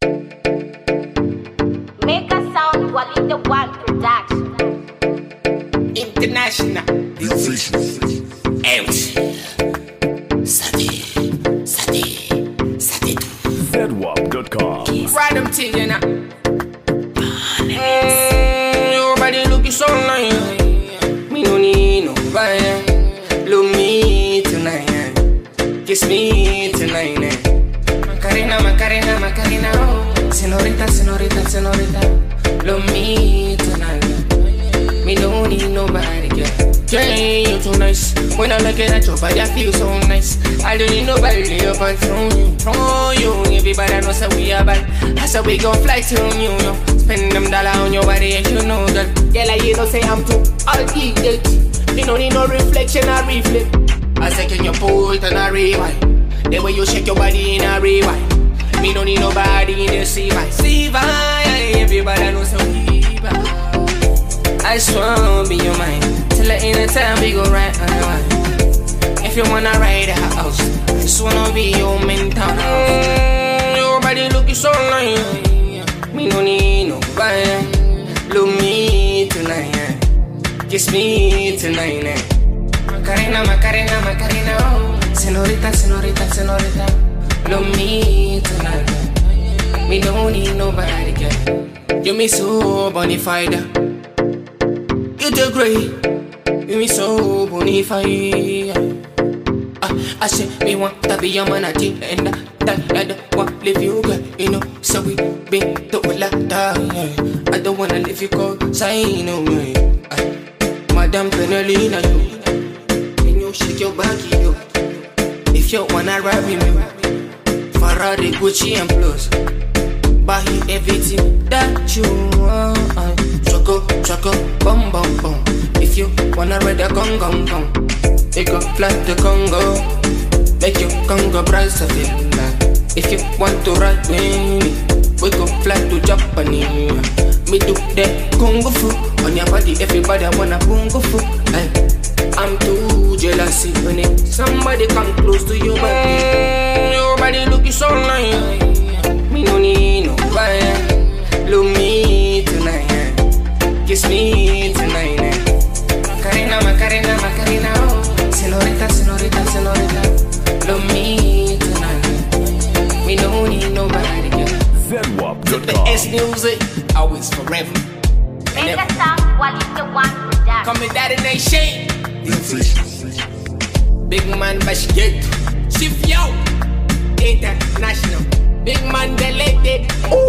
Make a sound while in the one production. International. MC. Sati. ZWAP.com. Random thing, you know. Your body looking so nice. Me no need nobody. Love me tonight. Kiss me tonight. Macarena. Oh. Senorita. Love me tonight. Me don't need nobody, girl. Yeah, you too nice. When I look at your body, I feel so nice. I don't need nobody apart from you. Everybody knows that we are bad. I said we gon' fly to New York. Spend them dollar on your body, and you know that. Yeah, like you don't say I'm too addicted. You don't need no reflection or reflect. I say can you put it on a rewind? The way you shake your body in a rewind. Me don't need nobody in the C-Vibe. C-Vibe, everybody knows that we bad. I just wanna be your mind. Till the end of time we go right on the line. If you wanna ride a house, I just wanna be your mentor. Your body looking so nice. Me no need nobody. Love me tonight. Kiss me tonight. Macarena. Oh. Senorita. Love me tonight. Me don't need nobody, girl. You me so bonafide. You do great. You me so bonafide. I say me want to be your man, and that want live you, girl. You know, so we been to la da. I don't wanna live you cold, so I know me. Madame Penelina, can you shake your body, yo? If you wanna ride with me, Ferrari, Gucci and plus, buy everything that you want. Choco, bum. If you wanna ride a gong, you go fly to Congo, make your Congo Brazzaville. If you want to ride with me, we go fly to Japan. Me do the kung fu on your body, everybody wanna kung fu. I'm too jealous when somebody come close to your body. Your body looking so nice. Me no need nobody. Love me tonight. Kiss me tonight. Macarena. Oh. Senorita. Love me tonight. Me don't need nobody, girl. ZWAP.com. The S music, always forever. Make a sound while in the one production. Come with Daddy Nation. Big man Bashget. Shift yo. International. Big man deleted.